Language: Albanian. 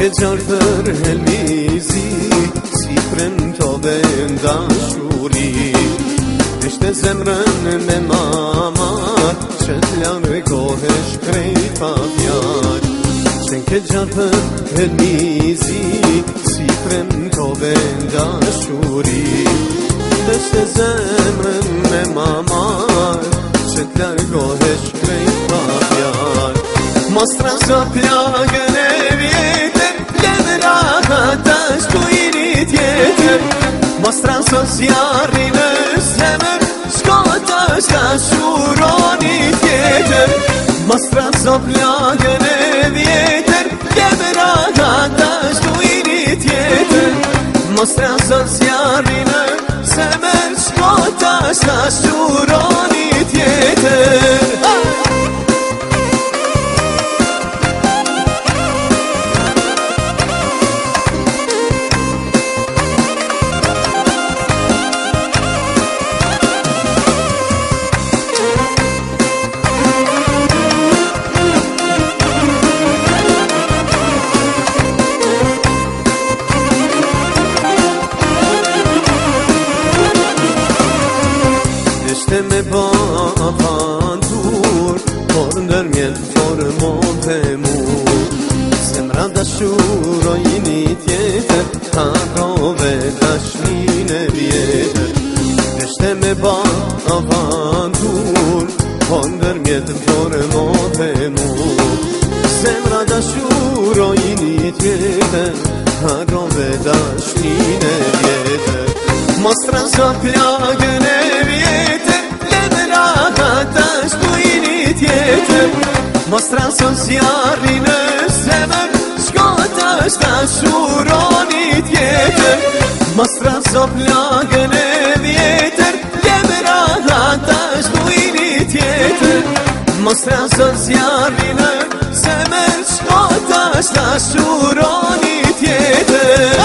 که جار پر هلمیزی سیفرم تا بنداشوری دشت زمرن به مامار چتلم گوهش کریفا بیار چنکه جار پر هلمیزی سیفرم تا بنداشوری دشت زمرن به مامار چتلم گوهش کریفا بیار مصرا پیاگنه Mostransos yarines hemen Skotas kaşuronit yeter Mostransos plagene vieter Gemera hataş duinit yeter Mostransos yarines hemen Skotas kaşuronit yeter Deme baban dur Korner miel formon temur Semrada şurayinit yeter Haro ve daşmine yeter Deme baban dur Korner miel formon temur Semrada şurayinit yeter Haro ve daşmine yeter Mostransa plagene Mostransos yarines hemen Skotas kaşuronit yeter Mostransos plagene vieter Gemera hataş duinit yeter Mostransos yarines hemen Skotas kaşuronit yeter